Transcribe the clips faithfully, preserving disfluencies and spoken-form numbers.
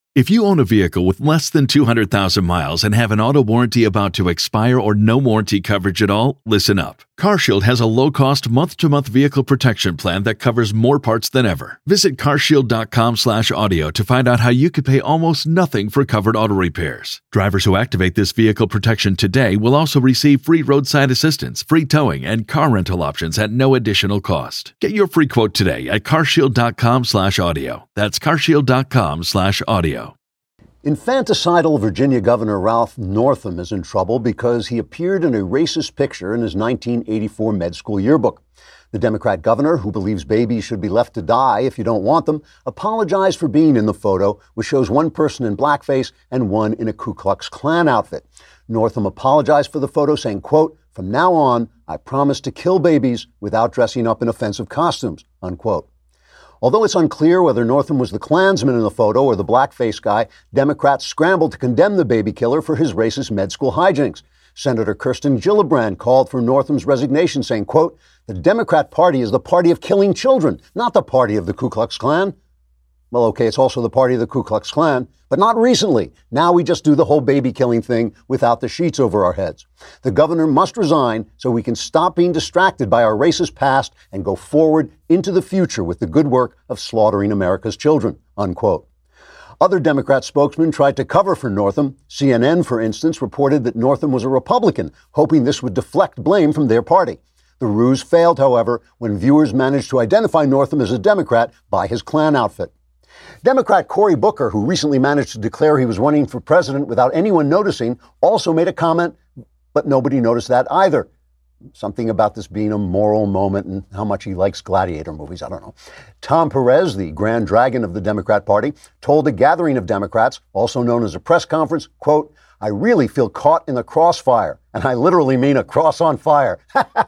If you own a vehicle with less than two hundred thousand miles and have an auto warranty about to expire or no warranty coverage at all, listen up. CarShield has a low-cost month-to-month vehicle protection plan that covers more parts than ever. Visit carshield.com slash audio to find out how you could pay almost nothing for covered auto repairs. Drivers who activate this vehicle protection today will also receive free roadside assistance, free towing, and car rental options at no additional cost. Get your free quote today at carshield.com slash audio. That's carshield.com slash audio. Infanticidal Virginia Governor Ralph Northam is in trouble because he appeared in a racist picture in his nineteen eighty-four med school yearbook. The Democrat governor, who believes babies should be left to die if you don't want them, apologized for being in the photo, which shows one person in blackface and one in a Ku Klux Klan outfit. Northam apologized for the photo, saying, quote, "From now on, I promise to kill babies without dressing up in offensive costumes," unquote. Although it's unclear whether Northam was the Klansman in the photo or the blackface guy, Democrats scrambled to condemn the baby killer for his racist med school hijinks. Senator Kirsten Gillibrand called for Northam's resignation, saying, quote, "The Democrat Party is the party of killing children, not the party of the Ku Klux Klan." Well, okay, it's also the party of the Ku Klux Klan, but not recently. Now we just do the whole baby killing thing without the sheets over our heads. The governor must resign so we can stop being distracted by our racist past and go forward into the future with the good work of slaughtering America's children, unquote. Other Democrat spokesmen tried to cover for Northam. C N N, for instance, reported that Northam was a Republican, hoping this would deflect blame from their party. The ruse failed, however, when viewers managed to identify Northam as a Democrat by his Klan outfit. Democrat Cory Booker, who recently managed to declare he was running for president without anyone noticing, also made a comment, but nobody noticed that either. Something about this being a moral moment and how much he likes gladiator movies, I don't know. Tom Perez, the grand dragon of the Democrat Party, told a gathering of Democrats, also known as a press conference, quote, "I really feel caught in the crossfire, and I literally mean a cross on fire."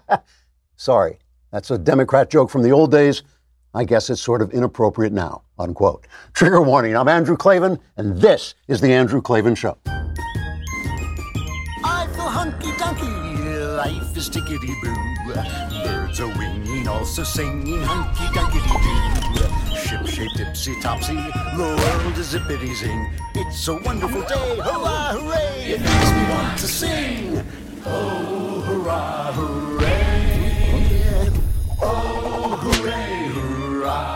Sorry, that's a Democrat joke from the old days. I guess it's sort of inappropriate now, unquote. Trigger warning, I'm Andrew Klavan, and this is The Andrew Klavan Show. I feel hunky-dunky, life is tickety-boo. Birds are winging, also singing hunky-dunky-doo. Ship-shaped, ipsy-topsy, the world is zippity-zing. It's a wonderful day, hurrah, hooray! It makes me want to sing. Oh, hurrah, hooray! Oh, hooray, hurrah!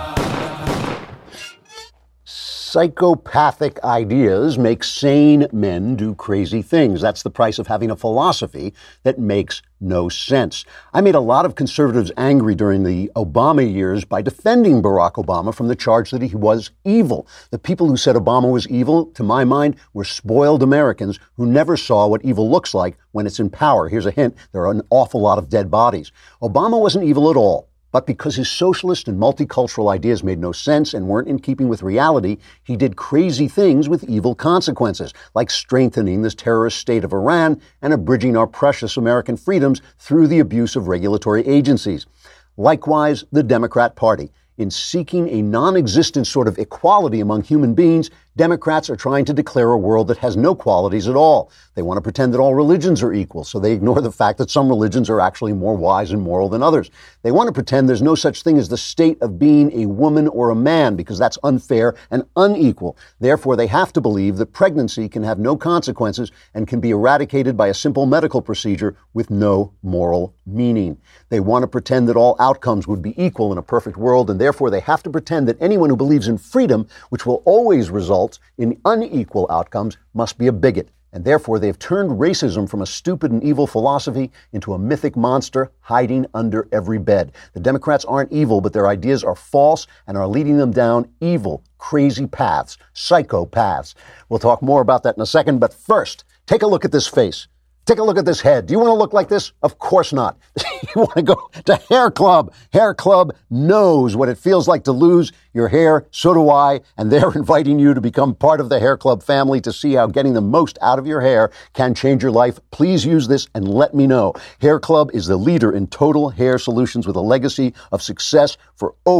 Psychopathic ideas make sane men do crazy things. That's the price of having a philosophy that makes no sense. I made a lot of conservatives angry during the Obama years by defending Barack Obama from the charge that he was evil. The people who said Obama was evil, to my mind, were spoiled Americans who never saw what evil looks like when it's in power. Here's a hint. There are an awful lot of dead bodies. Obama wasn't evil at all. But because his socialist and multicultural ideas made no sense and weren't in keeping with reality, he did crazy things with evil consequences, like strengthening this terrorist state of Iran and abridging our precious American freedoms through the abuse of regulatory agencies. Likewise, the Democrat Party. In seeking a non-existent sort of equality among human beings, Democrats are trying to declare a world that has no qualities at all. They want to pretend that all religions are equal, so they ignore the fact that some religions are actually more wise and moral than others. They want to pretend there's no such thing as the state of being a woman or a man, because that's unfair and unequal. Therefore, they have to believe that pregnancy can have no consequences and can be eradicated by a simple medical procedure with no moral meaning. They want to pretend that all outcomes would be equal in a perfect world, and therefore they have to pretend that anyone who believes in freedom, which will always result in unequal outcomes, must be a bigot. And therefore they've turned racism from a stupid and evil philosophy into a mythic monster hiding under every bed. The Democrats aren't evil, but their ideas are false and are leading them down evil, crazy paths, psychopaths. We'll talk more about that in a second, but first, take a look at this face. Take a look at this head. Do you want to look like this? Of course not. You want to go to Hair Club. Hair Club knows what it feels like to lose your hair. So do I. And they're inviting you to become part of the Hair Club family to see how getting the most out of your hair can change your life. Please use this and let me know. Hair Club is the leader in total hair solutions with a legacy of success for over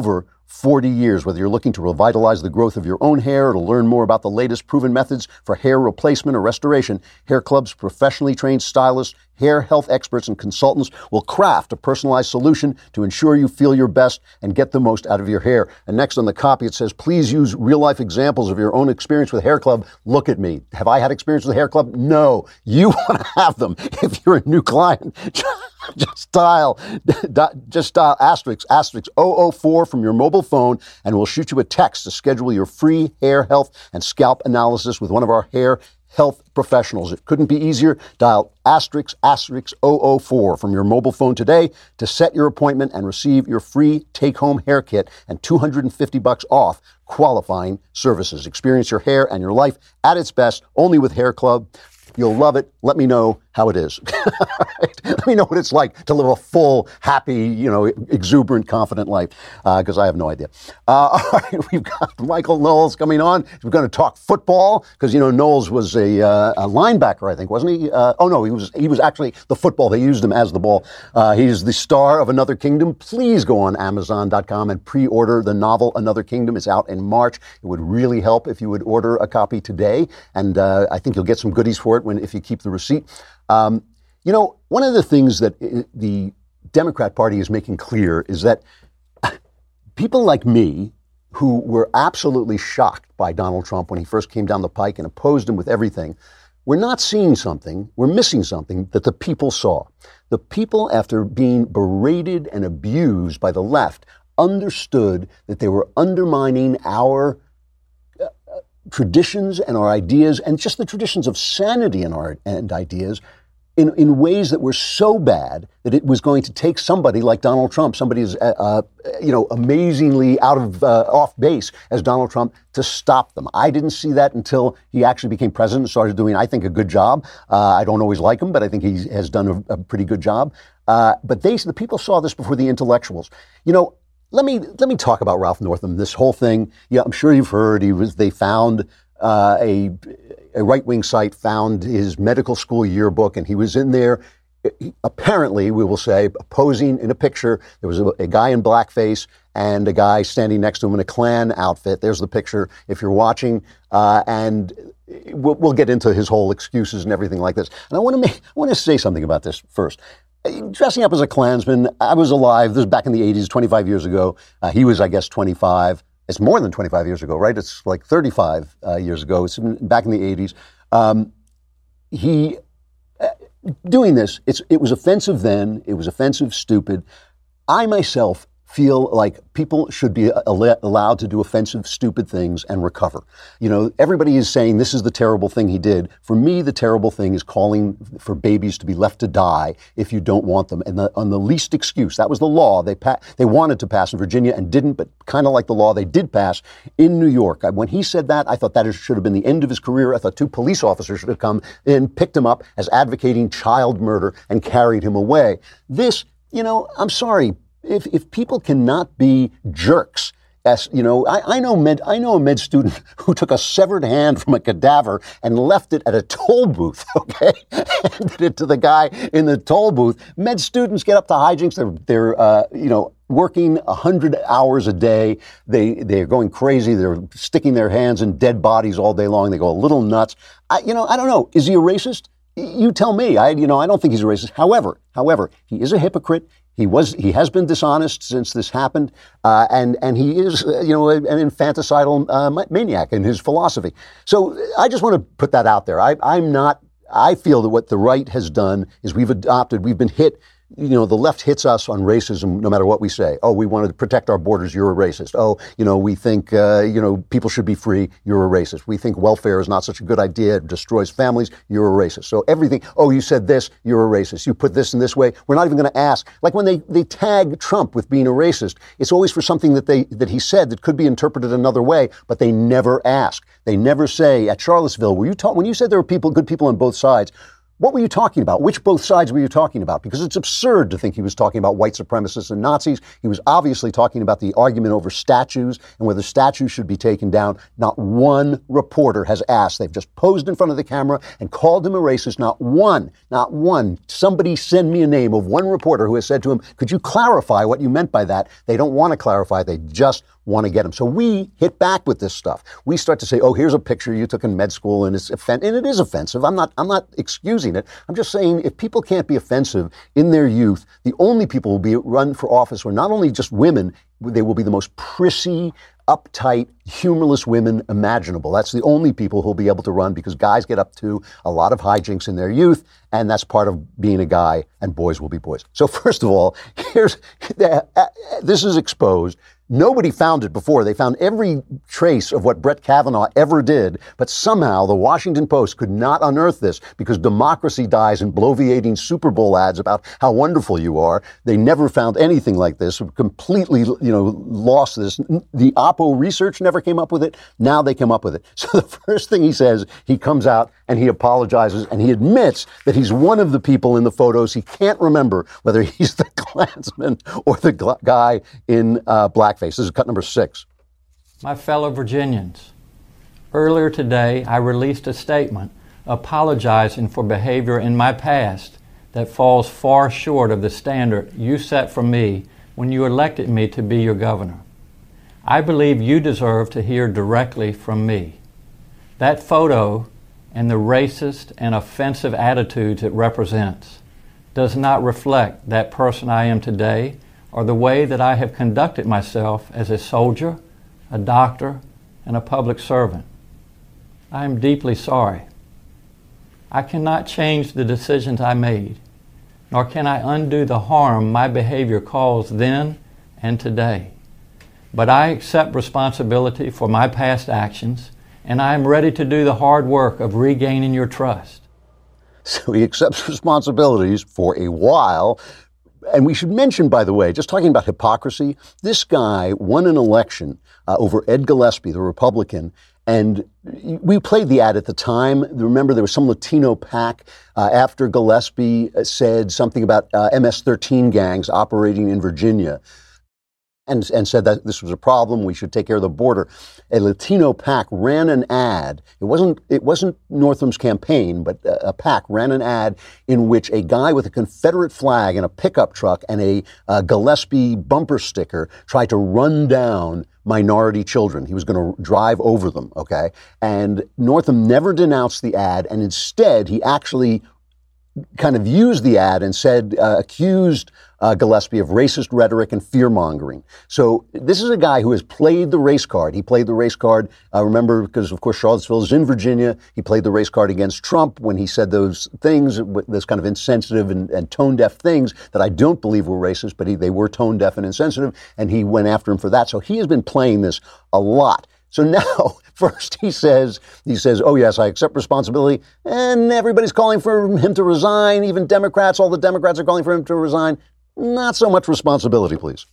forty years. Whether you're looking to revitalize the growth of your own hair or to learn more about the latest proven methods for hair replacement or restoration, Hair Club's professionally trained stylists, hair health experts, and consultants will craft a personalized solution to ensure you feel your best and get the most out of your hair. And next on the copy, it says, please use real-life examples of your own experience with Hair Club. Look at me. Have I had experience with Hair Club? No. You want to have them. If you're a new client, just dial, just dial asterisk, asterisk zero zero four from your mobile phone, and we'll shoot you a text to schedule your free hair health and scalp analysis with one of our hair health professionals. It couldn't be easier. Dial asterisk, asterisk zero zero four from your mobile phone today to set your appointment and receive your free take-home hair kit and two hundred fifty bucks off qualifying services. Experience your hair and your life at its best only with Hair Club. You'll love it. Let me know how it is. Let me know what it's like to live a full, happy, you know, exuberant, confident life, because uh, I have no idea. Uh, all right, we've got Michael Knowles coming on. We're going to talk football, because, you know, Knowles was a, uh, a linebacker, I think, wasn't he? Uh, oh, no, he was he was actually the football. They used him as the ball. Uh, he's the star of Another Kingdom. Please go on Amazon dot com and pre-order the novel Another Kingdom. It's out in March. It would really help if you would order a copy today, and uh, I think you'll get some goodies for it when if you keep the receipt. Um, you know, one of the things that the Democrat Party is making clear is that people like me, who were absolutely shocked by Donald Trump when he first came down the pike and opposed him with everything, we're not seeing something, we're missing something that the people saw. The people, after being berated and abused by the left, understood that they were undermining our uh, traditions and our ideas, and just the traditions of sanity and our and ideas, in, in ways that were so bad that it was going to take somebody like Donald Trump, somebody as uh, uh, you know amazingly out of uh, off base as Donald Trump, to stop them. I didn't see that until he actually became president and started doing, I think, a good job. Uh, I don't always like him, but I think he has done a, a pretty good job. Uh, but they, the people saw this before the intellectuals. You know, let me let me talk about Ralph Northam. This whole thing. Yeah, I'm sure you've heard. He was. They found uh, a. A right-wing site found his medical school yearbook, and he was in there, apparently, we will say, posing in a picture. There was a, a guy in blackface and a guy standing next to him in a Klan outfit. There's the picture if you're watching. Uh, and we'll, we'll get into his whole excuses and everything like this. And I want to make, I want to say something about this first. Dressing up as a Klansman, I was alive. This was back in the eighties, twenty-five years ago. Uh, he was, I guess, twenty-five. It's more than twenty-five years ago, right? It's like thirty-five uh, years ago. It's back in the eighties. Um, he, uh, doing this, it's, it was offensive then. It was offensive, stupid. I myself feel like people should be al- allowed to do offensive, stupid things and recover. You know, everybody is saying this is the terrible thing he did. For me, the terrible thing is calling for babies to be left to die if you don't want them. And the, on the least excuse, that was the law they pa- they wanted to pass in Virginia and didn't, but kind of like the law they did pass in New York. When he said that, I thought that should have been the end of his career. I thought two police officers should have come in, picked him up as advocating child murder and carried him away. This, you know, I'm sorry. If if people cannot be jerks, as you know, I, I know med I know a med student who took a severed hand from a cadaver and left it at a toll booth. Okay, handed it to the guy in the toll booth. Med students get up to hijinks. They're they're uh, you know working a hundred hours a day. They they're going crazy. They're sticking their hands in dead bodies all day long. They go a little nuts. I, you know, I don't know. Is he a racist? You tell me. I you know I don't think he's a racist. However, however, he is a hypocrite. He was, he has been dishonest since this happened, uh, and and he is, uh, you know, an infanticidal uh, maniac in his philosophy. So I just want to put that out there. I, I'm not. I feel that what the right has done is we've adopted. We've been hit. You know, the left hits us on racism no matter what we say. Oh, we want to protect our borders. You're a racist. Oh, you know, we think, uh, you know, people should be free. You're a racist. We think welfare is not such a good idea. It destroys families. You're a racist. So everything, oh, you said this, you're a racist. You put this in this way. We're not even going to ask. Like when they, they tag Trump with being a racist, it's always for something that they that he said that could be interpreted another way, but they never ask. They never say, at Charlottesville, were you ta- when you said there were people, good people on both sides, what were you talking about? Which both sides were you talking about? Because it's absurd to think he was talking about white supremacists and Nazis. He was obviously talking about the argument over statues and whether statues should be taken down. Not one reporter has asked. They've just posed in front of the camera and called him a racist. Not one, not one. Somebody send me a name of one reporter who has said to him, could you clarify what you meant by that? They don't want to clarify. They just want to get him. So we hit back with this stuff. We start to say, oh, here's a picture you took in med school, and it's offen- and it is offensive. I'm not I'm not excusing it. I'm just saying if people can't be offensive in their youth, the only people who will be run for office are not only just women, they will be the most prissy, uptight, humorless women imaginable. That's the only people who'll be able to run, because guys get up to a lot of hijinks in their youth, and that's part of being a guy, and boys will be boys. So first of all, here's this is exposed. Nobody found it before. They found every trace of what Brett Kavanaugh ever did, but somehow the Washington Post could not unearth this, because democracy dies in bloviating Super Bowl ads about how wonderful you are. They never found anything like this, completely, you know, lost this. The Oppo research never came up with it. Now they come up with it. So the first thing he says, he comes out and he apologizes, and he admits that he's one of the people in the photos. He can't remember whether he's the Klansman or the gl- guy in uh, blackface. This is cut number six. My fellow Virginians, earlier today I released a statement apologizing for behavior in my past that falls far short of the standard you set for me when you elected me to be your governor. I believe you deserve to hear directly from me. That photo and the racist and offensive attitudes it represents does not reflect that person I am today, or the way that I have conducted myself as a soldier, a doctor, and a public servant. I am deeply sorry. I cannot change the decisions I made, nor can I undo the harm my behavior caused then and today. But I accept responsibility for my past actions, and I am ready to do the hard work of regaining your trust. So he accepts responsibilities for a while. And we should mention, by the way, just talking about hypocrisy, this guy won an election uh, over Ed Gillespie, the Republican, and we played the ad at the time. Remember, there was some Latino PAC uh, after Gillespie said something about uh, M S thirteen gangs operating in Virginia. And, and said that this was a problem, we should take care of the border. A Latino PAC ran an ad. It wasn't it wasn't Northam's campaign, but a, a PAC ran an ad in which a guy with a Confederate flag in a pickup truck and a uh, Gillespie bumper sticker tried to run down minority children. He was going to drive over them, okay? And Northam never denounced the ad, and instead he actually kind of used the ad and said, uh, accused uh, Gillespie of racist rhetoric and fear-mongering. So this is a guy who has played the race card. He played the race card, uh, remember, because, of course, Charlottesville is in Virginia. He played the race card against Trump when he said those things, those kind of insensitive and, and tone-deaf things that I don't believe were racist, but he, they were tone-deaf and insensitive, and he went after him for that. So he has been playing this a lot. So now, first he says, he says, oh yes, I accept responsibility, and everybody's calling for him to resign, even Democrats, all the Democrats are calling for him to resign. Not so much responsibility, please.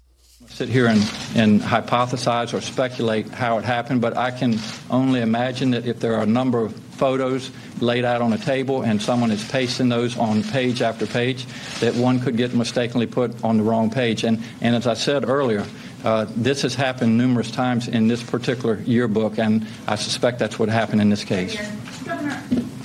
Sit here and, and hypothesize or speculate how it happened, but I can only imagine that if there are a number of photos laid out on a table and someone is pasting those on page after page, that one could get mistakenly put on the wrong page. And, and as I said earlier, Uh, this has happened numerous times in this particular yearbook, and I suspect that's what happened in this case. Governor,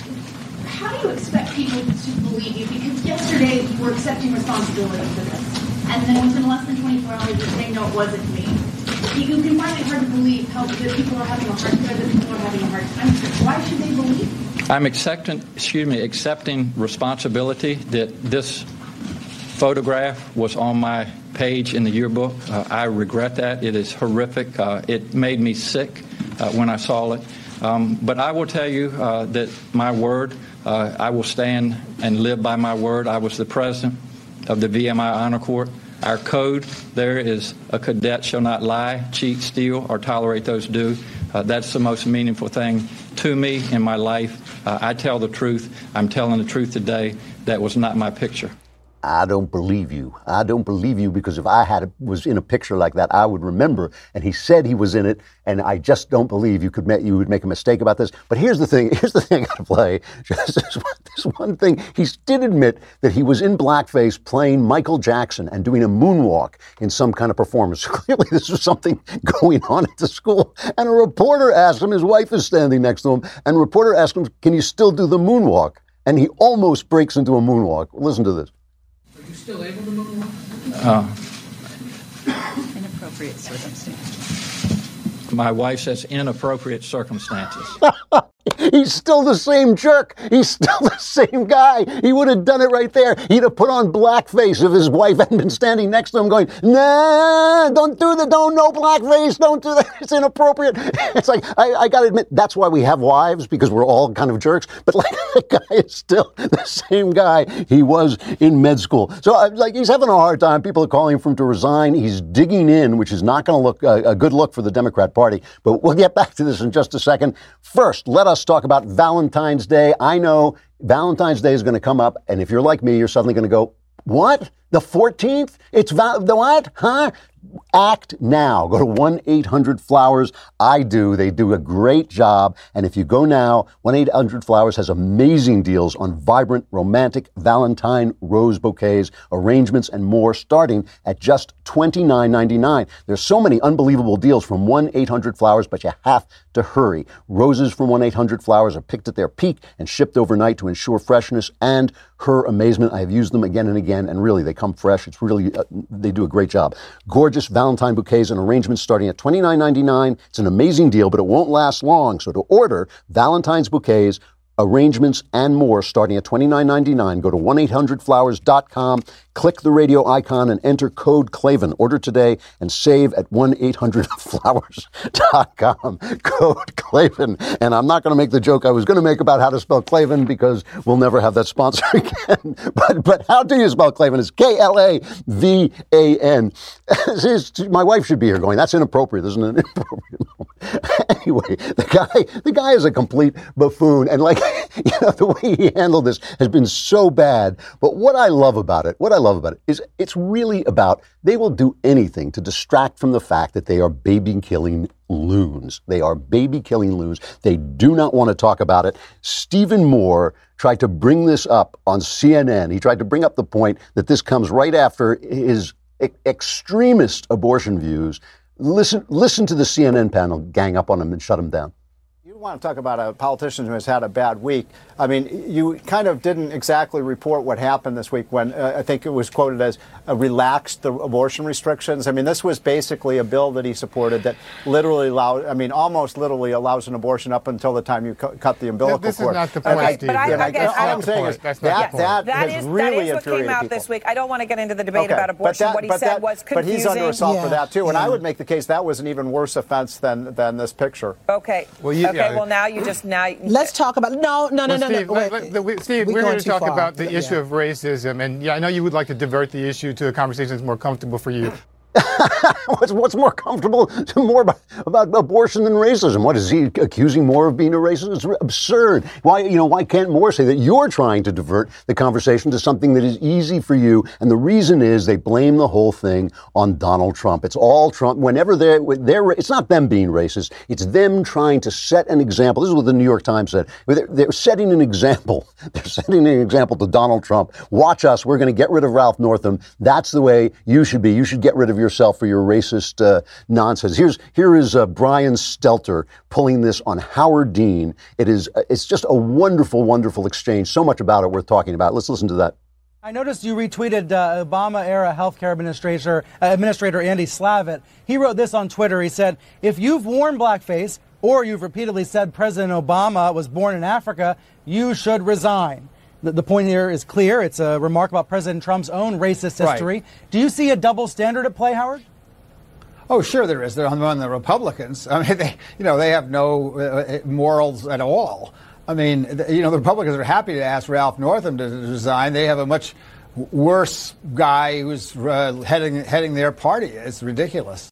how do you expect people to believe you? Because yesterday you were accepting responsibility for this, and then within less than twenty-four hours you're saying, no, it wasn't me. You can find it hard to believe how that people are having a hard time, that people are having a hard time. Why should they believe you? I'm accepting, excuse me, accepting responsibility that this photograph was on my page in the yearbook. Uh, I regret that. It is horrific. Uh, it made me sick uh, when I saw it. Um, but I will tell you uh, that my word, uh, I will stand and live by my word. I was the president of the V M I Honor Court. Our code there is a cadet shall not lie, cheat, steal, or tolerate those do. Uh, that's the most meaningful thing to me in my life. Uh, I tell the truth. I'm telling the truth today. That was not my picture. I don't believe you. I don't believe you, because if I had a, was in a picture like that, I would remember. And he said he was in it, and I just don't believe you could make, you would make a mistake about this. But here's the thing. Here's the thing I got to play. Just this one, this one thing. He did admit that he was in blackface playing Michael Jackson and doing a moonwalk in some kind of performance. Clearly, this was something going on at the school. And a reporter asked him. His wife is standing next to him, and a reporter asked him, "Can you still do the moonwalk?" And he almost breaks into a moonwalk. Listen to this. You still able to moonwalk? Uh, inappropriate circumstances? My wife says inappropriate circumstances. He's still the same jerk. He's still the same guy. He would have done it right there. He'd have put on blackface if his wife hadn't been standing next to him going, nah, don't do that. Don't, no blackface. Don't do that. It's inappropriate. It's like, I, I got to admit, that's why we have wives, because we're all kind of jerks. But like, the guy is still the same guy he was in med school. So like, he's having a hard time. People are calling for him to resign. He's digging in, which is not going to look uh, a good look for the Democrat Party. But we'll get back to this in just a second. First, let us talk about Valentine's Day. I know Valentine's Day is going to come up, and if you're like me, you're suddenly going to go, what? The fourteenth? It's val- the what? Huh? Act now. Go to one eight hundred flowers. I do. They do a great job. And if you go now, one eight hundred flowers has amazing deals on vibrant, romantic Valentine rose bouquets, arrangements, and more, starting at just twenty-nine ninety-nine. There's so many unbelievable deals from one eight hundred flowers, but you have to hurry. Roses from one eight hundred flowers are picked at their peak and shipped overnight to ensure freshness and her amazement. I have used them again and again, and really, they come fresh. It's really, uh, they do a great job. Gorgeous Valentine bouquets and arrangements starting at twenty-nine ninety-nine. It's an amazing deal, but it won't last long. So to order Valentine's bouquets, arrangements, and more starting at twenty-nine ninety-nine, go to one eight hundred flowers dot com, click the radio icon, and enter code Klavan. Order today and save at one eight hundred flowers dot com. Code Klavan. And I'm not going to make the joke I was going to make about how to spell Klavan, because we'll never have that sponsor again. But but how do you spell Klavan? It's K L A V A N. My wife should be here going, that's inappropriate, isn't it? Inappropriate. Anyway, the guy, the guy is a complete buffoon. And like, you know, the way he handled this has been so bad. But what I love about it, what I love about it is it's really about, they will do anything to distract from the fact that they are baby-killing loons. They are baby-killing loons. They do not want to talk about it. Stephen Moore tried to bring this up on C N N. He tried to bring up the point that this comes right after his e- extremist abortion views. Listen, listen to the C N N panel gang up on him and shut him down. You want to talk about a politician who has had a bad week. I mean, you kind of didn't exactly report what happened this week when uh, I think it was quoted as uh, relaxed the abortion restrictions. I mean, this was basically a bill that he supported that literally allowed, I mean, almost literally allows an abortion up until the time you cu- cut the umbilical this cord. This is not the point, okay, Steve. But I, I guess, all I I'm saying is that's that, not that, that has is, really that is what came out people. this week. I don't want to get into the debate okay, about abortion. That, what he said that, was confusing. But he's under assault yeah, for that, too. And yeah. I would make the case that was an even worse offense than, than this picture. Okay. Well, you, okay, yeah. well, now you just, now. Let's talk about, no, no, no, well, no, Steve, no. Wait, let, let, we, Steve, we're we're going here to too talk far. about the Yeah. issue of racism. And yeah, I know you would like to divert the issue to a conversation that's more comfortable for you. what's, what's more comfortable, more about, about abortion than racism? What is he accusing Moore of being a racist? It's absurd. Why, you know, why can't Moore say that you're trying to divert the conversation to something that is easy for you? And the reason is they blame the whole thing on Donald Trump. It's all Trump. Whenever they're, they're it's not them being racist. It's them trying to set an example. This is what the New York Times said. They're, they're setting an example. They're setting an example to Donald Trump. Watch us. We're going to get rid of Ralph Northam. That's the way you should be. You should get rid of yourself for your racist uh, nonsense. Here's here is uh, Brian Stelter pulling this on Howard Dean. It is uh, it's just a wonderful, wonderful exchange. So much about it worth talking about. Let's listen to that. I noticed you retweeted uh, Obama-era healthcare administrator uh, administrator Andy Slavitt. He wrote this on Twitter. He said, "If you've worn blackface or you've repeatedly said President Obama was born in Africa, you should resign." The, the point here is clear. It's a remark about President Trump's own racist history. Right. Do you see a double standard at play, Howard? Oh, sure there is. They're on the Republicans. I mean, they, you know, they have no uh, morals at all. I mean, you know, the Republicans are happy to ask Ralph Northam to resign. They have a much worse guy who's uh, heading heading their party. It's ridiculous.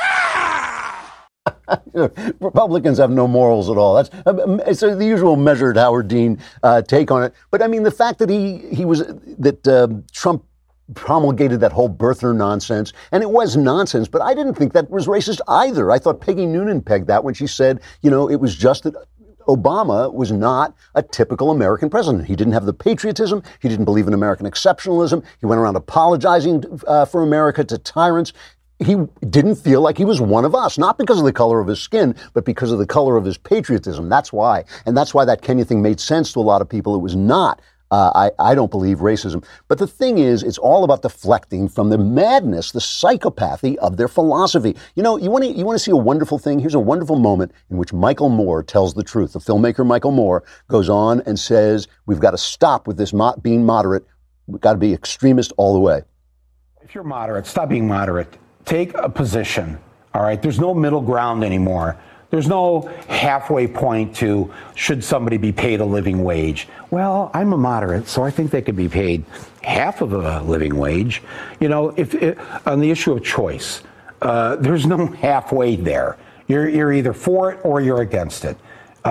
Republicans have no morals at all. That's it's the usual measured Howard Dean uh, take on it. But I mean, the fact that he he was that uh, Trump promulgated that whole birther nonsense, and it was nonsense, but I didn't think that was racist either. I thought Peggy Noonan pegged that when she said, you know, it was just that Obama was not a typical American president. He didn't have the patriotism. He didn't believe in American exceptionalism. He went around apologizing uh, for America to tyrants. He didn't feel like he was one of us, not because of the color of his skin, but because of the color of his patriotism. That's why. And that's why that Kenya thing made sense to a lot of people. It was not Uh, I, I don't believe racism. But the thing is, it's all about deflecting from the madness, the psychopathy of their philosophy. You know, you want to you want to see a wonderful thing? Here's a wonderful moment in which Michael Moore tells the truth. The filmmaker Michael Moore goes on and says, we've got to stop with this mo- being moderate. We've got to be extremist all the way. If you're moderate, stop being moderate. Take a position, all right? There's no middle ground anymore. There's no halfway point to should somebody be paid a living wage. Well, I'm a moderate, so I think they could be paid half of a living wage. You know, if it, on the issue of choice, uh, there's no halfway there. You're, you're either for it or you're against it.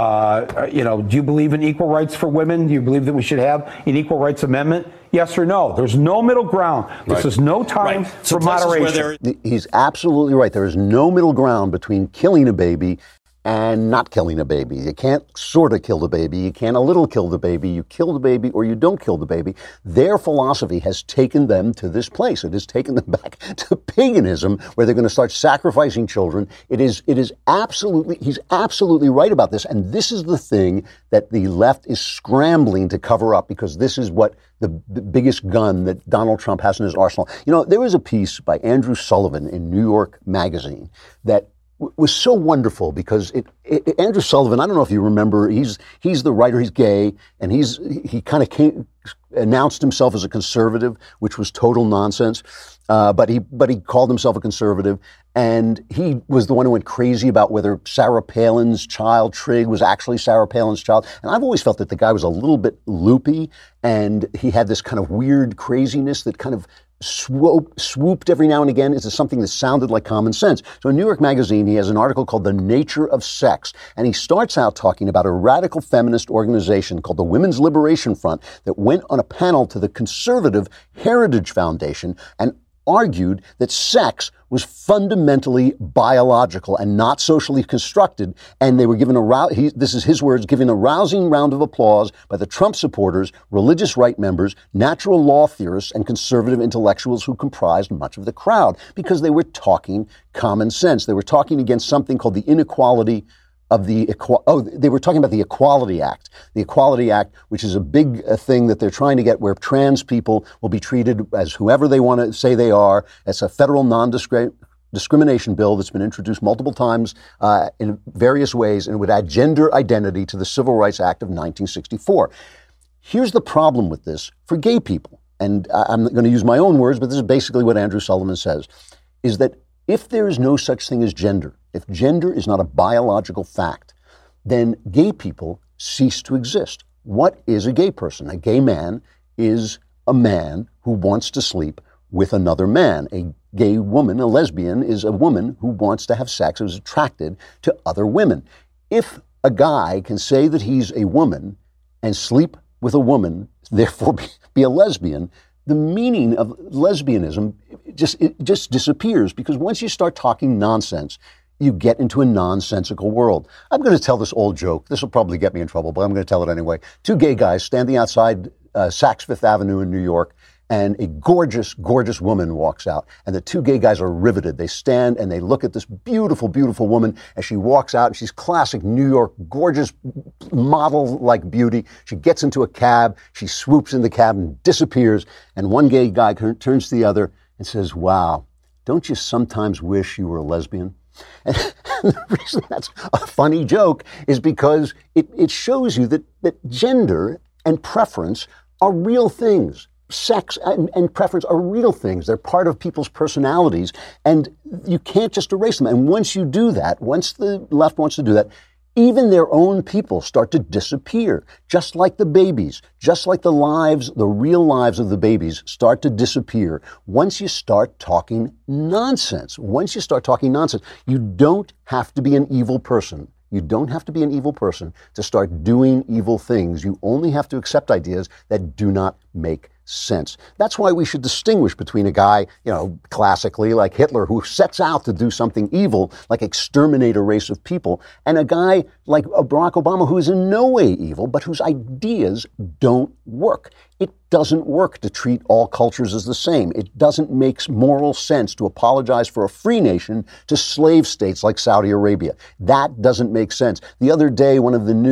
Uh, you know, do you believe in equal rights for women? Do you believe that we should have an equal rights amendment? Yes or no? There's no middle ground. This right. is no time right. so for moderation. He's absolutely right. There is no middle ground between killing a baby and not killing a baby. You can't sort of kill the baby. You can't a little kill the baby. You kill the baby or you don't kill the baby. Their philosophy has taken them to this place. It has taken them back to paganism, where they're going to start sacrificing children. It is, it is absolutely, he's absolutely right about this. And this is the thing that the left is scrambling to cover up, because this is what the, the biggest gun that Donald Trump has in his arsenal. You know, there was a piece by Andrew Sullivan in New York Magazine that was so wonderful, because it, it, Andrew Sullivan, I don't know if you remember, he's he's the writer, he's gay, and he's he kind of came announced himself as a conservative, which was total nonsense. Uh, but he but he called himself a conservative, and he was the one who went crazy about whether Sarah Palin's child, Trig, was actually Sarah Palin's child. And I've always felt that the guy was a little bit loopy, and he had this kind of weird craziness that kind of swoop, swooped every now and again into something that sounded like common sense. So in New York Magazine, he has an article called The Nature of Sex, and he starts out talking about a radical feminist organization called the Women's Liberation Front that went on a panel to the conservative Heritage Foundation and argued that sex was fundamentally biological and not socially constructed, and they were given a rou- he, this is his words, given a rousing round of applause by the Trump supporters, religious right members, natural law theorists, and conservative intellectuals who comprised much of the crowd, because they were talking common sense. They were talking against something called the inequality of the, oh, they were talking about the Equality Act. The Equality Act, which is a big uh, thing that they're trying to get, where trans people will be treated as whoever they want to say they are. It's a federal non-discrimination bill that's been introduced multiple times uh, in various ways, and it would add gender identity to the Civil Rights Act of nineteen sixty-four. Here's the problem with this for gay people, and I'm going to use my own words, but this is basically what Andrew Sullivan says, is that if there is no such thing as gender, if gender is not a biological fact, then gay people cease to exist. What is a gay person? A gay man is a man who wants to sleep with another man. A gay woman, a lesbian, is a woman who wants to have sex, who's attracted to other women. If a guy can say that he's a woman and sleep with a woman, therefore be, be a lesbian, the meaning of lesbianism just it just disappears, because once you start talking nonsense, you get into a nonsensical world. I'm going to tell this old joke. This will probably get me in trouble, but I'm going to tell it anyway. Two gay guys standing outside uh, Saks Fifth Avenue in New York, and a gorgeous, gorgeous woman walks out, and the two gay guys are riveted. They stand and they look at this beautiful, beautiful woman as she walks out. She's classic New York, gorgeous model-like beauty. She gets into a cab. She swoops in the cab and disappears. And one gay guy turns to the other and says, "Wow, don't you sometimes wish you were a lesbian?" And the reason that's a funny joke is because it, it shows you that, that gender and preference are real things. Sex and, and preference are real things. They're part of people's personalities, and you can't just erase them. And once you do that, once the left wants to do that, even their own people start to disappear, just like the babies, just like the lives, the real lives of the babies start to disappear. Once you start talking nonsense, once you start talking nonsense, you don't have to be an evil person. You don't have to be an evil person to start doing evil things. You only have to accept ideas that do not make sense. That's why we should distinguish between a guy, you know, classically like Hitler, who sets out to do something evil, like exterminate a race of people, and a guy like Barack Obama, who is in no way evil, but whose ideas don't work. It doesn't work to treat all cultures as the same. It doesn't make moral sense to apologize for a free nation to slave states like Saudi Arabia. That doesn't make sense. The other day, one of the new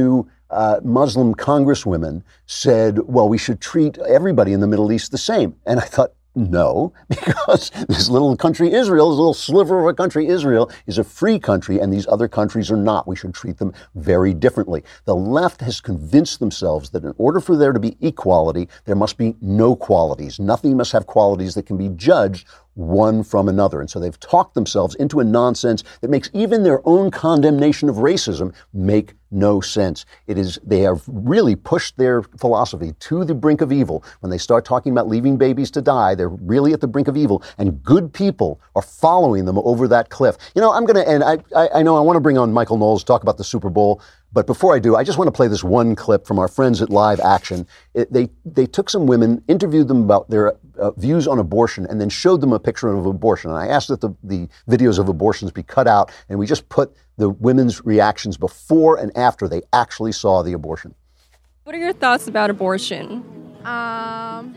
uh, Muslim congresswomen said, well, we should treat everybody in the Middle East the same. And I thought, no, because this little country Israel, this little sliver of a country Israel, is a free country, and these other countries are not. We should treat them very differently. The left has convinced themselves that in order for there to be equality, there must be no qualities. Nothing must have qualities that can be judged one from another. And so they've talked themselves into a nonsense that makes even their own condemnation of racism make no sense. It is, they have really pushed their philosophy to the brink of evil. When they start talking about leaving babies to die, they're really at the brink of evil, and good people are following them over that cliff. You know, I'm going to end, I, I, I know I want to bring on Michael Knowles to talk about the Super Bowl. But before I do, I just want to play this one clip from our friends at Live Action. It, they they took some women, interviewed them about their uh, views on abortion, and then showed them a picture of abortion. And I asked that the, the videos of abortions be cut out, and we just put the women's reactions before and after they actually saw the abortion. What are your thoughts about abortion? Um,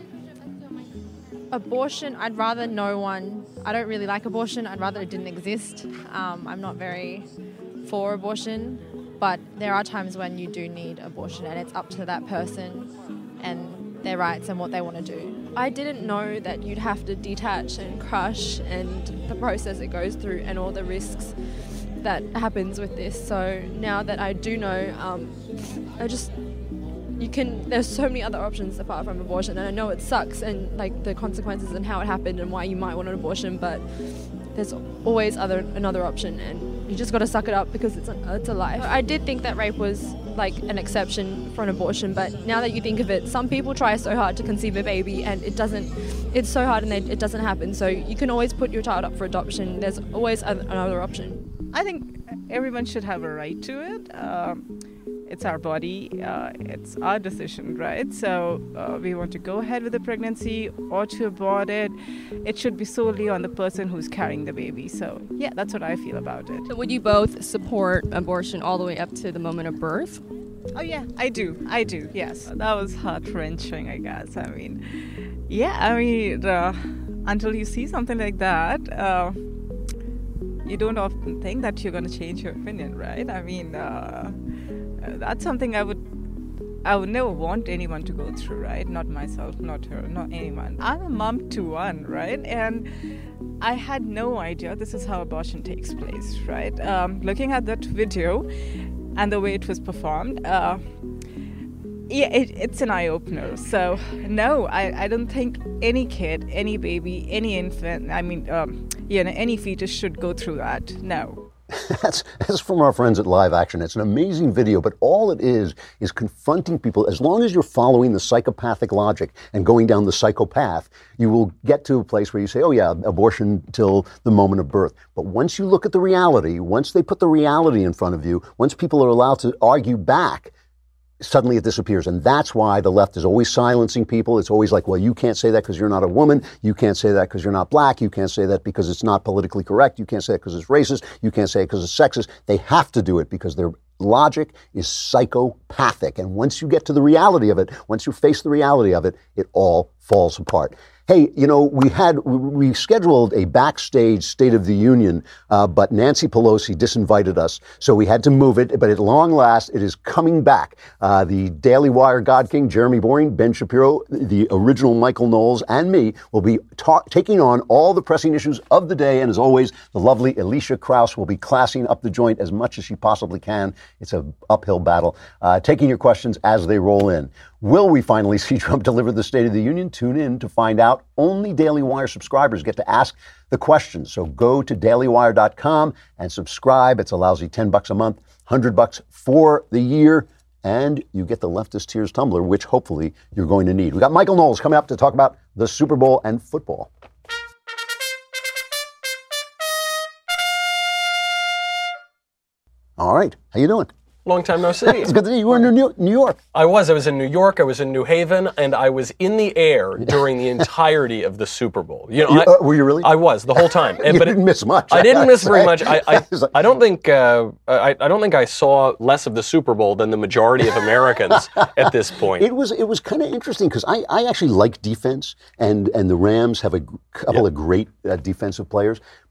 abortion, I'd rather no one, I don't really like abortion. I'd rather it didn't exist. Um, I'm not very for abortion. But there are times when you do need abortion, and it's up to that person and their rights and what they want to do. I didn't know that you'd have to detach and crush and the process it goes through and all the risks that happens with this. So now that I do know, um, I just, you can, there's so many other options apart from abortion, and I know it sucks and like the consequences and how it happened and why you might want an abortion, but there's always other another option, and you just got to suck it up because it's a, it's a life. I did think that rape was like an exception for an abortion, but now that you think of it, some people try so hard to conceive a baby and it doesn't, it's so hard and they, it doesn't happen. So you can always put your child up for adoption. There's always another option. I think everyone should have a right to it. Um, It's our body, uh, it's our decision, right? So uh, we want to go ahead with the pregnancy or to abort it. It should be solely on the person who's carrying the baby. So yeah, that's what I feel about it. So would you both support abortion all the way up to the moment of birth? Oh yeah, I do, I do, yes. That was heart-wrenching, I guess. I mean, yeah, I mean, uh, until you see something like that, uh, you don't often think that you're going to change your opinion, right? I mean, uh, that's something I would I would never want anyone to go through, right? Not myself, not her, not anyone. I'm a mom to one, right? And I had no idea this is how abortion takes place, right? Um, looking at that video and the way it was performed, uh, yeah, it, it's an eye-opener. So, no, I, I don't think any kid, any baby, any infant, I mean, um, you know, any fetus should go through that. No. That's, that's from our friends at Live Action. It's an amazing video, but all it is is confronting people. As long as you're following the psychopathic logic and going down the psychopath, you will get to a place where you say, oh yeah, abortion till the moment of birth. But once you look at the reality, once they put the reality in front of you, once people are allowed to argue back, suddenly it disappears. And that's why the left is always silencing people. It's always like, well, you can't say that because you're not a woman. You can't say that because you're not black. You can't say that because it's not politically correct. You can't say it because it's racist. You can't say it because it's sexist. They have to do it because their logic is psychopathic. And once you get to the reality of it, once you face the reality of it, it all falls apart. Hey, you know, we had, we scheduled a backstage State of the Union, uh, but Nancy Pelosi disinvited us, so we had to move it. But at long last, it is coming back. Uh, the Daily Wire God King, Jeremy Boring, Ben Shapiro, the original Michael Knowles, and me will be ta- taking on all the pressing issues of the day. And as always, the lovely Alicia Krause will be classing up the joint as much as she possibly can. It's an uphill battle. Uh, taking your questions as they roll in. Will we finally see Trump deliver the State of the Union? Tune in to find out. Only Daily Wire subscribers get to ask the questions. So go to daily wire dot com and subscribe. It's a lousy ten bucks a month, one hundred bucks for the year, and you get the Leftist Tears tumbler, which hopefully you're going to need. We got Michael Knowles coming up to talk about the Super Bowl and football. All right. How you doing? Long time no see. It's good to see you. You were in New York. I was. I was in New York. I was in New Haven, and I was in the air during the entirety of the Super Bowl. You know, you, I, uh, were you really? I was the whole time. And, you but didn't it, miss much. I didn't miss very much. I, I, I don't think. Uh, I, I don't think I saw less of the Super Bowl than the majority of Americans at this point. It was. It was kind of interesting because I, I actually like defense, and and the Rams have a couple yeah. of great uh, defensive players, but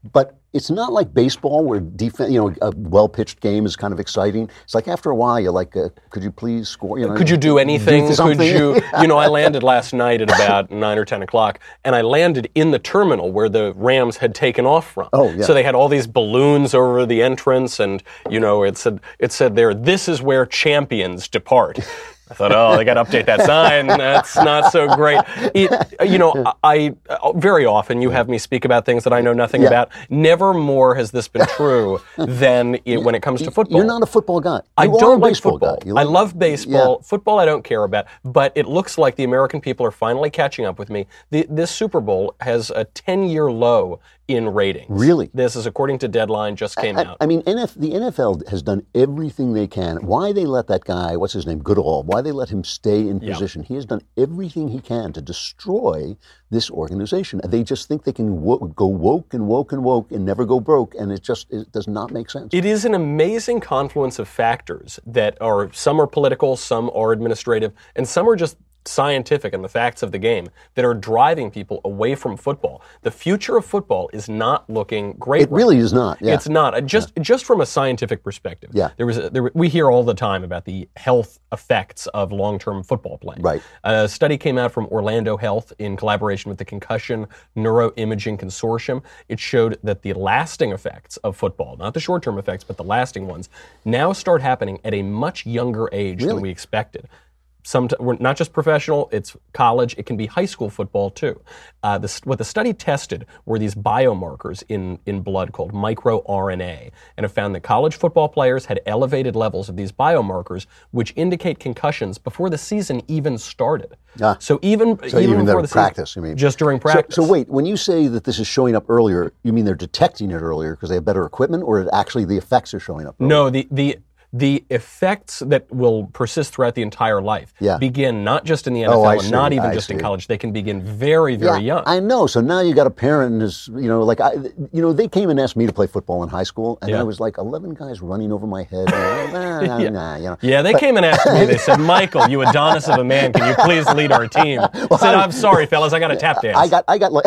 it's not like baseball where defense, you know, a well-pitched game is kind of exciting. It's like after a while, you're like, uh, could you please score? You know, could you do anything? Do could you, you know, I landed last night at about nine or ten o'clock, and I landed in the terminal where the Rams had taken off from. Oh, yeah. So they had all these balloons over the entrance, and you know, it said it said there, "This is where champions depart." I thought, oh, they got to update that sign. That's not so great. It, you know, I, I very often you have me speak about things that I know nothing Yeah. about. Never more has this been true than it, when it comes to football. You're not a football guy. I You are don't a like baseball football. guy. You I like- love baseball. Yeah. Football I don't care about, but it looks like the American people are finally catching up with me. The, this Super Bowl has a ten-year low in ratings. Really? This is according to Deadline, just came I, out. I mean, N F, the N F L has done everything they can. Why they let that guy, what's his name, Goodall, why they let him stay in Yeah. position. He has done everything he can to destroy this organization. They just think they can wo- go woke and woke and woke and never go broke, and it just it does not make sense. It is an amazing confluence of factors that are, some are political, some are administrative, and some are just scientific and the facts of the game that are driving people away from football. The future of football is not looking great. It really is not. Yeah. It's not. Uh, Just just from a scientific perspective. Yeah. There was a, there, we hear all the time about the health effects of long-term football playing. Right. A study came out from Orlando Health in collaboration with the Concussion Neuroimaging Consortium. It showed that the lasting effects of football, not the short-term effects, but the lasting ones, now start happening at a much younger age Really? than we expected. Some, we're not just professional, it's college, it can be high school football too. Uh, the, what the study tested were these biomarkers in, in blood called microRNA, and have found that college football players had elevated levels of these biomarkers, which indicate concussions before the season even started. Ah. So even, So even even before their the season, practice, you mean? just during So- practice. So, wait, when you say that this is showing up earlier, you mean they're detecting it earlier because they have better equipment, or it actually the effects are showing up earlier? No, the the the effects that will persist throughout the entire life Yeah. begin not just in the N F L Oh, I and see, not even I just in see. college. They can begin very, very yeah, young. I know. So now you got a parent who's, you know, like, I, you know, they came and asked me to play football in high school, and Yeah. I was like, eleven guys running over my head. And, nah, nah, Yeah. nah, you know. Yeah, they But- came and asked me. They said, "Michael, you Adonis of a man, can you please lead our team?" I said, "I'm sorry, fellas, I got a tap dance." I got, I got like,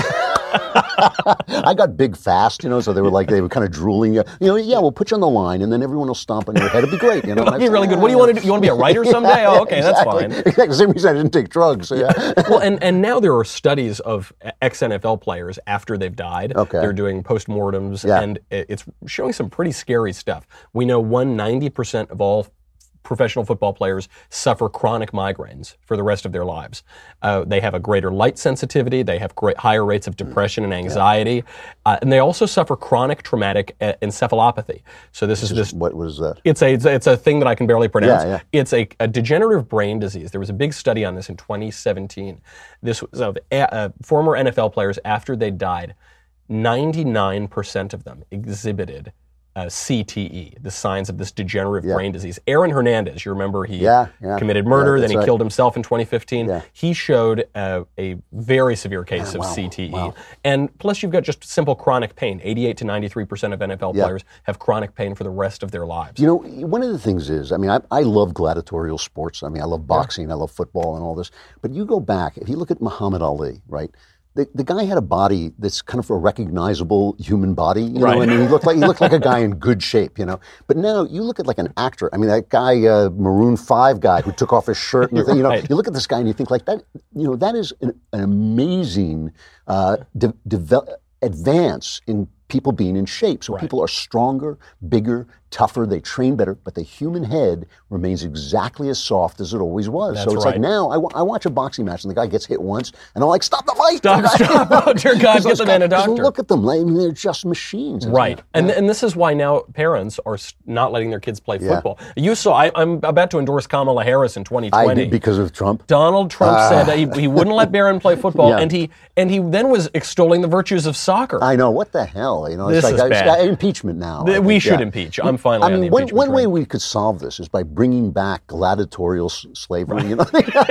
I got big fast, you know. So they were like, they were kind of drooling. You know, yeah, we'll put you on the line, and then everyone will stomp on your head. It'll be great, you know. That'd be really good. What do you want to do? You want to be a writer someday? Oh, okay, that's exactly. fine. Exactly. The same reason I didn't take drugs. So yeah. Well, and, and now there are studies of ex-N F L players after they've died. Okay. They're doing postmortems, Yeah. and it- it's showing some pretty scary stuff. We know one ninety percent of all professional football players suffer chronic migraines for the rest of their lives. Uh, they have a greater light sensitivity. They have great, higher rates of depression and anxiety. Uh, and they also suffer chronic traumatic uh, encephalopathy. So this is this. What was that? It's a, it's a it's a thing that I can barely pronounce. Yeah, yeah. It's a, a degenerative brain disease. There was a big study on this in twenty seventeen. This was of uh, former N F L players after they died. ninety-nine percent of them exhibited uh, C T E, the signs of this degenerative Yeah. brain disease. Aaron Hernandez, you remember he Yeah, yeah. committed murder, Yeah, then that's he right. killed himself in twenty fifteen. Yeah. He showed uh, a very severe case Yeah, of wow, C T E. wow. And plus you've got just simple chronic pain. eighty-eight to ninety-three percent of N F L Yeah. players have chronic pain for the rest of their lives. You know, one of the things is, I mean, I, I love gladiatorial sports. I mean, I love boxing, I love football and all this. But you go back, if you look at Muhammad Ali, right? The, the guy had a body that's kind of a recognizable human body, you Right. know. I mean, he looked like he looked like a guy in good shape, you know. But now you look at like an actor. I mean, that guy, uh, Maroon Five guy, who took off his shirt, and the thing, you know, Right. you look at this guy and you think like that. You know, that is an, an amazing uh, de- devel- advance in people being in shape. So Right. people are stronger, bigger, tougher. They train better, but the human head remains exactly as soft as it always was. That's so it's right. like now I, wa- I watch a boxing match and the guy gets hit once, and I'm like, stop the fight! Stop, stop. Oh, dear God, Because get those the man a guys- 'cause doctor. Look at them. I mean, they're just machines. It's Right. like- And yeah. and this is why now parents are s- not letting their kids play Yeah. football. You saw, I, I'm about to endorse Kamala Harris in twenty I twenty. did because of Trump. Donald Trump Ah. said that he, he wouldn't let Barron play football, Yeah. and he and he then was extolling the virtues of soccer. I know, what the hell? You know, This it's like is I- it's bad. got impeachment now. Th- I we think, should yeah. impeach. I'm finally I on mean, the one, impeachment one way train. we could solve this is by bringing back gladiatorial s- slavery. You know,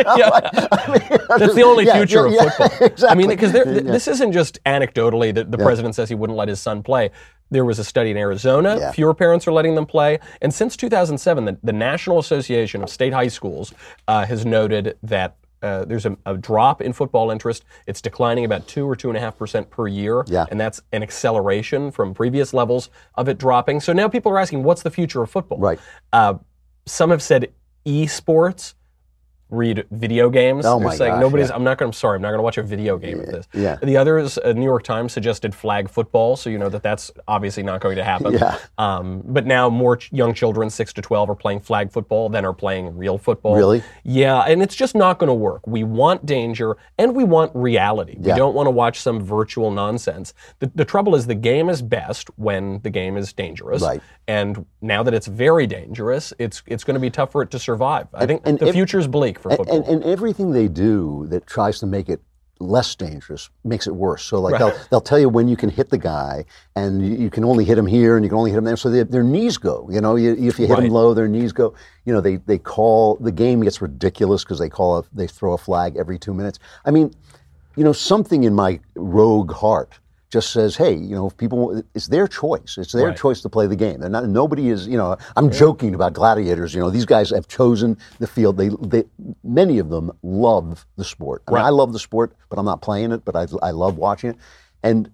That's the only Yeah, future yeah, of yeah, football. exactly. I mean, because th- Yeah. this isn't just anecdotally that the Yeah. president says he wouldn't let his son play. There was a study in Arizona. Yeah. Fewer parents are letting them play. And since two thousand seven, the, the National Association of State High Schools uh, has noted that uh, there's a, a drop in football interest. It's declining about two or two and a half percent per year, Yeah. and that's an acceleration from previous levels of it dropping. So now people are asking, what's the future of football? Right. Uh, some have said esports. Read video games. Oh They're my saying gosh, nobody's. yeah. I'm not going. I'm sorry. I'm not going to watch a video game of this. Yeah. The others, uh, New York Times suggested flag football, so you know that that's obviously not going to happen. Yeah. Um, but now more ch- young children, six to twelve, are playing flag football than are playing real football. Really? Yeah, and it's just not going to work. We want danger and we want reality. We Yeah. don't want to watch some virtual nonsense. The, the trouble is the game is best when the game is dangerous. Right. And now that it's very dangerous, it's it's going to be tough for it to survive. I think and the ev- future's bleak for And, football. and, and everything they do that tries to make it less dangerous makes it worse. So like Right. they'll they'll tell you when you can hit the guy, and you, you can only hit him here, and you can only hit him there. So they, their knees go. You know, you, if you hit Right. them low, their knees go. You know, they they call the game gets ridiculous because they call a, they throw a flag every two minutes. I mean, you know, something in my rogue heart just says, hey, you know, if people, it's their choice. It's their Right. choice to play the game. And not, nobody is, you know, I'm joking about gladiators. You know, these guys have chosen the field. They, they many of them love the sport. I mean, Right. I love the sport, but I'm not playing it, but I, I love watching it. And,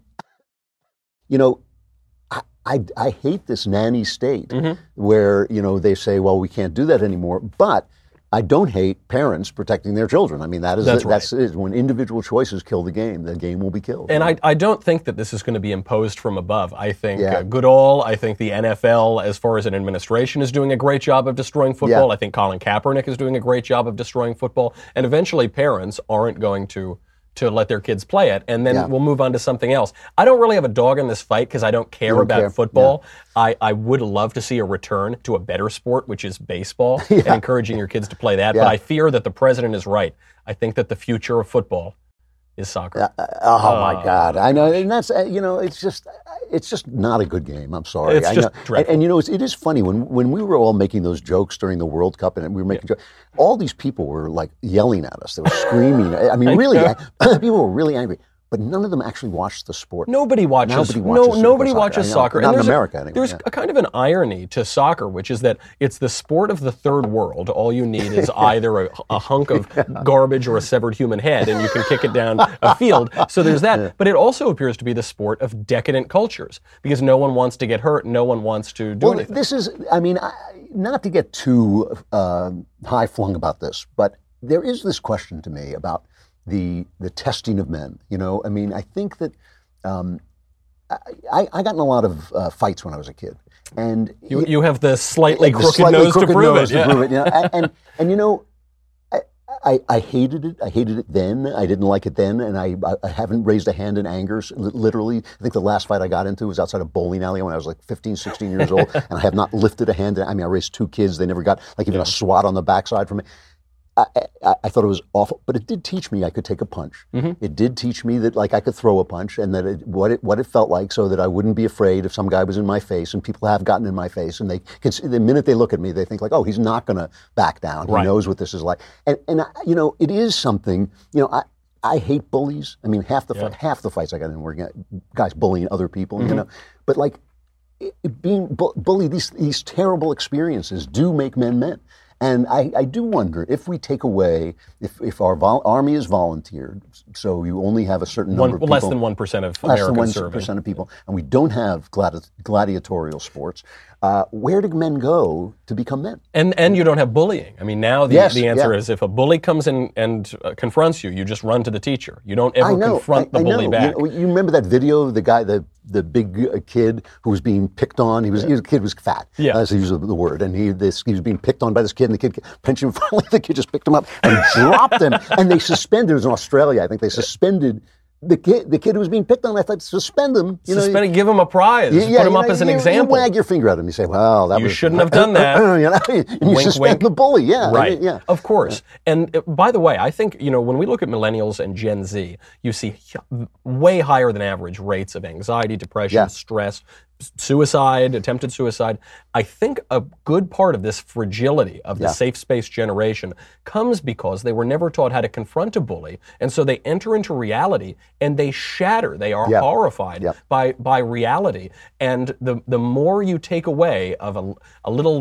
you know, I, I, I hate this nanny state Mm-hmm. where, you know, they say, well, we can't do that anymore. But I don't hate parents protecting their children. I mean, that is That's the, that's it. When individual choices kill the game, the game will be killed. And I, I don't think that this is going to be imposed from above. I think Yeah. uh, Goodall, I think the N F L, as far as an administration, is doing a great job of destroying football. Yeah. I think Colin Kaepernick is doing a great job of destroying football. And eventually parents aren't going to to let their kids play it, and then Yeah. we'll move on to something else. I don't really have a dog in this fight because I don't care don't about care. football. I, I would love to see a return to a better sport, which is baseball, and encouraging your kids to play that. Yeah. But I fear that the president is right. I think that the future of football is soccer. Oh my God! I know, and that's uh, you know, it's just, it's just not a good game. I'm sorry. It's I just know. And, dreadful. and you know, it's, it is funny when when we were all making those jokes during the World Cup, and we were making jokes. All these people were like yelling at us. They were screaming. I mean, I really, know. people were really angry. But none of them actually watched the sport. Nobody watches. Nobody watches no, nobody soccer. watches I know. soccer. Not in there's America, A, anyway. There's yeah. a kind of an irony to soccer, which is that it's the sport of the third world. All you need is either a, a hunk of garbage or a severed human head, and you can kick it down a field. So there's that. But it also appears to be the sport of decadent cultures because no one wants to get hurt. No one wants to do Well, anything. this is, I mean, I, not to get too uh, high flung about this, but there is this question to me about the the testing of men. You know, I mean, I think that um, I, I got in a lot of uh, fights when I was a kid, and You, you have the slightly the crooked slightly nose crooked to prove nose it. to yeah. prove it, you know, and, and and you know, I, I I hated it. I hated it then. I didn't like it then, and I I haven't raised a hand in anger. Literally, I think the last fight I got into was outside a bowling alley when I was like fifteen, sixteen years old, and I have not lifted a hand. I mean, I raised two kids. They never got like even a swat on the backside from me. I, I, I thought it was awful, but it did teach me I could take a punch. Mm-hmm. It did teach me that like I could throw a punch, and that it, what it what it felt like, so that I wouldn't be afraid if some guy was in my face. And people have gotten in my face, and they can see, the minute they look at me, they think like, oh, he's not going to back down. He Right. knows what this is like. And and I, you know, it is something. You know, I. I hate bullies. I mean, half the Yeah. half the fights I got in were guys bullying other people. Mm-hmm. You know, but like it, it being bu- bullied, these these terrible experiences do make men men. And I, I do wonder if we take away, if, if our vol- army is volunteered, so you only have a certain number One, of people. less than one percent of Less than Americans one serving. percent of people, and we don't have gladi- gladiatorial sports, uh, where do men go to become men? And and you don't have bullying. I mean, now the, Yes, the answer yeah. is if a bully comes in and uh, confronts you, you just run to the teacher. You don't ever I know, confront I, the I bully know. back. You, know, you remember that video of the guy, the the big uh, kid who was being picked on? He was, he was the kid was fat. Yeah. That's the use of the word. And he this he was being picked on by this kid, and the kid pinched him. Finally, the kid just picked him up and dropped him. And they suspended. It was in Australia, I think. They suspended the kid. The kid who was being picked on. I thought, suspend him. You Suspend know, him, give him a prize. Yeah, Put yeah, him you up know, as an you, example. You wag your finger at him. You say, "Well, that You was." shouldn't have done that. you know, and you Wink, suspend wink. the bully. Yeah, I Right. mean, yeah. Of course. And uh, by the way, I think, you know, when we look at millennials and Gen Z, you see h- way higher than average rates of anxiety, depression, Yeah. stress, s- suicide, attempted suicide. I think a good part of this fragility of the Yeah. safe space generation comes because they were never taught how to confront a bully. And so they enter into reality and they shatter. They are Yeah. horrified Yeah. by by reality. And the the more you take away of a, a little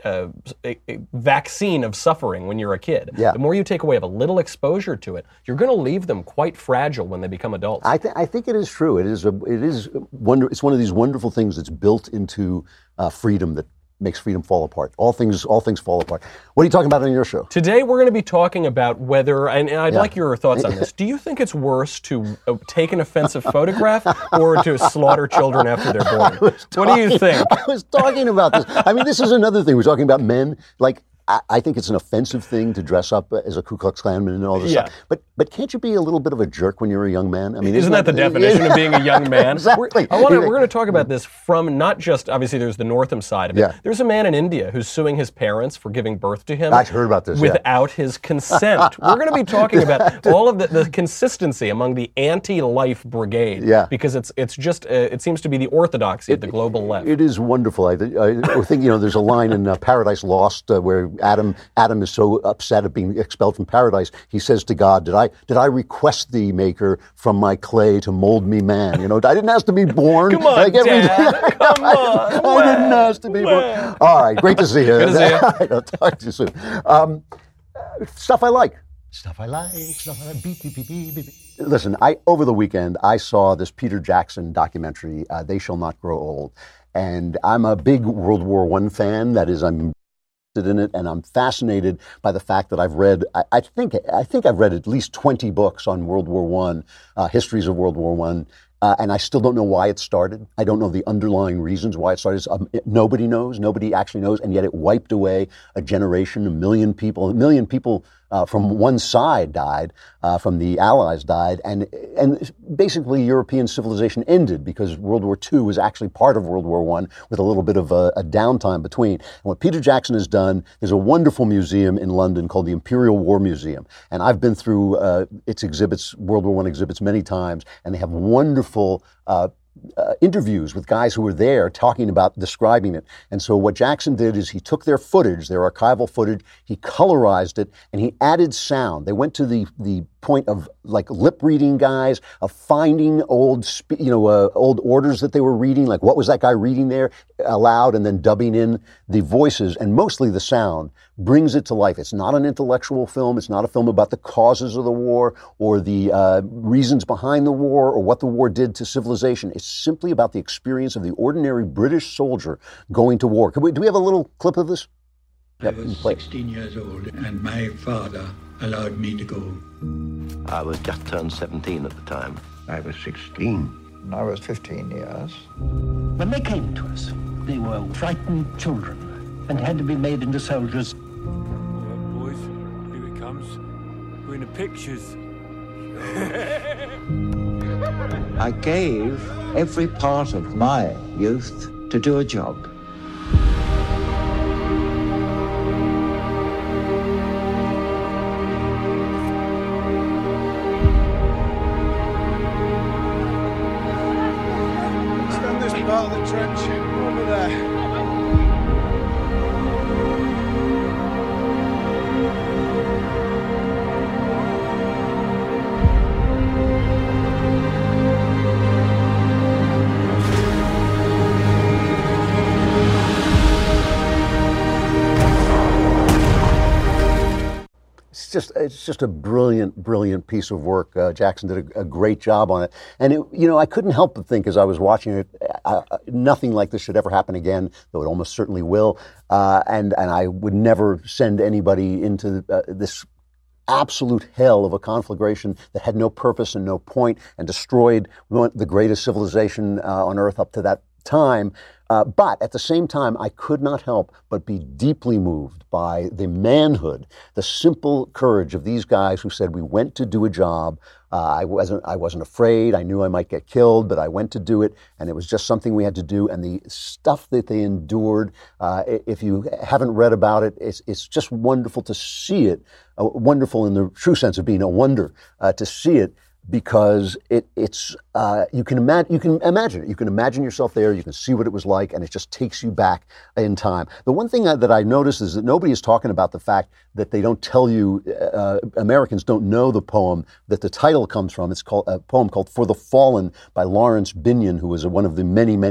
uh, a, a vaccine of suffering when you're a kid. Yeah. The more you take away of a little exposure to it, you're going to leave them quite fragile when they become adults. I, th- I think it is true. It is a, it is wonder. It's one of these wonderful things that's built into uh, freedom that makes freedom fall apart. All things, all things fall apart. What are you talking about on your show? Today we're going to be talking about whether, and I'd Yeah. like your thoughts on this. Do you think it's worse to uh, take an offensive photograph or to slaughter children after they're born? What do you think? I was talking about this. I mean, this is another thing. We're talking about men. Like, I, I think it's an offensive thing to dress up as a Ku Klux Klanman and all this Yeah. stuff. But but can't you be a little bit of a jerk when you're a young man? I mean, Isn't that the definition of being a young man? Exactly. We're, I wanna, we're going to talk about this from not just, obviously, there's the Northam side of it. Yeah. There's a man in India who's suing his parents for giving birth to him. I heard about this, yeah. Without his consent. We're going to be talking about all of the, the consistency among the anti-life brigade. Yeah. Because it's it's just, uh, it seems to be the orthodoxy of the global left. It is wonderful. I, I, I think, you know, there's a line in uh, Paradise Lost uh, where Adam Adam is so upset at being expelled from paradise, he says to God, did I did I request thee, Maker, from my clay to mold me man? You know, I didn't ask to be born. Come on, like every, Dad. Come on. I didn't ask to be born. All right, great to see you. Good to see you. All right, I'll talk to you soon. Um, stuff I like. Stuff I like. Stuff I like. Beep, beep, beep, beep, beep. Listen, I over the weekend, I saw this Peter Jackson documentary, uh, They Shall Not Grow Old. And I'm a big World War One fan. That is, I'm in it, and I'm fascinated by the fact that I've read, I, I think I think I've read at least twenty books on World War One, uh, histories of World War One, uh, and I still don't know why it started. I don't know the underlying reasons why it started. Um, it, nobody knows, nobody actually knows, and yet it wiped away a generation, a million people, a million people uh, from one side died, uh, from the Allies died, and and basically European civilization ended because World War Two was actually part of World War One with a little bit of a, a downtime between. And what Peter Jackson has done, there's a wonderful museum in London called the Imperial War Museum, and I've been through uh, its exhibits, World War One exhibits, many times, and they have wonderful Uh, Uh, interviews with guys who were there talking about describing it. And so what Jackson did is he took their footage, their archival footage, he colorized it, and he added sound. They went to the the point of like lip reading guys, of finding old, spe- you know, uh, old orders that they were reading, like what was that guy reading there aloud, and then dubbing in the voices and mostly the sound, brings it to life. It's not an intellectual film. It's not a film about the causes of the war or the uh, reasons behind the war or what the war did to civilization. It's simply about the experience of the ordinary British soldier going to war. Can we, do we have a little clip of this? I was sixteen years old, and my father allowed me to go. I was just turned seventeen at the time. I was sixteen. I was fifteen years. When they came to us, they were frightened children and had to be made into soldiers. Well, boys, here it comes. We're in the pictures. I gave every part of my youth to do a job. Stand this part of the trench over there. It's just, it's just a brilliant, brilliant piece of work. Uh, Jackson did a, a great job on it. And, it, you know, I couldn't help but think as I was watching it, uh, nothing like this should ever happen again, though it almost certainly will. Uh, and, and I would never send anybody into uh, this absolute hell of a conflagration that had no purpose and no point and destroyed the greatest civilization uh, on Earth up to that time. Uh, but at the same time, I could not help but be deeply moved by the manhood, the simple courage of these guys who said, we went to do a job. Uh, I wasn't, I wasn't afraid. I knew I might get killed, but I went to do it. And it was just something we had to do. And the stuff that they endured, uh, if you haven't read about it, it's, it's just wonderful to see it, uh, wonderful in the true sense of being a wonder, uh, to see it. Because it, it's uh, you can imagine you can imagine it. You can imagine yourself there. You can see what it was like, and it just takes you back in time. The one thing that I noticed is that nobody is talking about the fact that they don't tell you. Uh, Americans don't know the poem that the title comes from. It's called a poem called "For the Fallen" by Lawrence Binyon, who was one of the many, many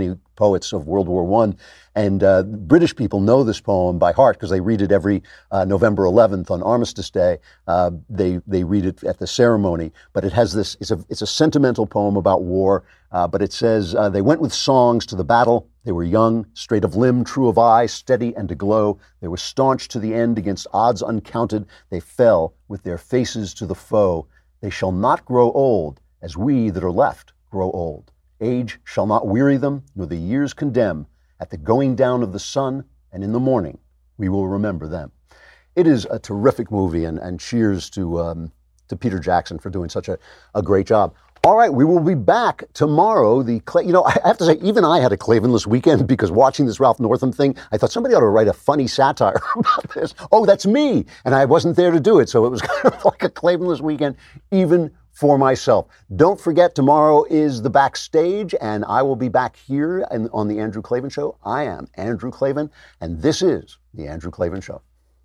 poets of World War One. And uh, British people know this poem by heart because they read it every uh, November eleventh on Armistice Day. Uh, they they read it at the ceremony. But it has this, it's a, it's a sentimental poem about war. Uh, but it says, uh, they went with songs to the battle. They were young, straight of limb, true of eye, steady and aglow. They were staunch to the end against odds uncounted. They fell with their faces to the foe. They shall not grow old as we that are left grow old. Age shall not weary them, nor the years condemn. At the going down of the sun and in the morning, we will remember them. It is a terrific movie, and, and cheers to um, to Peter Jackson for doing such a, a great job. All right, we will be back tomorrow. The Cla- You know, I have to say, even I had a Clavenless weekend because watching this Ralph Northam thing, I thought somebody ought to write a funny satire about this. Oh, that's me. And I wasn't there to do it, so it was kind of like a Clavenless weekend, even for myself. Don't forget, tomorrow is the backstage, and I will be back here in, on The Andrew Klavan Show. I am Andrew Klavan, and this is The Andrew Klavan Show.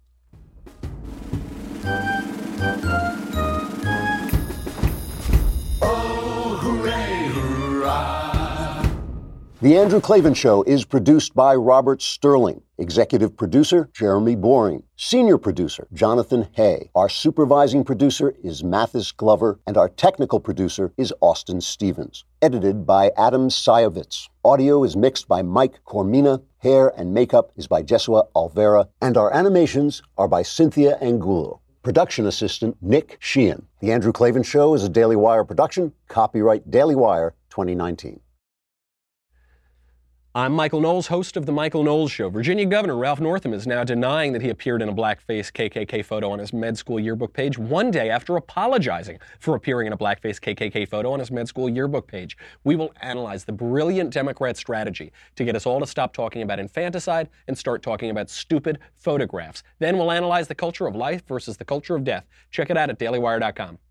The Andrew Klavan Show is produced by Robert Sterling. Executive producer, Jeremy Boring. Senior producer, Jonathan Hay. Our supervising producer is Mathis Glover, and our technical producer is Austin Stevens. Edited by Adam Sayevitz. Audio is mixed by Mike Cormina. Hair and makeup is by Jesua Alvera. And our animations are by Cynthia Angulo. Production assistant, Nick Sheehan. The Andrew Klavan Show is a Daily Wire production. Copyright Daily Wire twenty nineteen. I'm Michael Knowles, host of The Michael Knowles Show. Virginia Governor Ralph Northam is now denying that he appeared in a blackface K K K photo on his med school yearbook page one day after apologizing for appearing in a blackface K K K photo on his med school yearbook page. We will analyze the brilliant Democrat strategy to get us all to stop talking about infanticide and start talking about stupid photographs. Then we'll analyze the culture of life versus the culture of death. Check it out at daily wire dot com.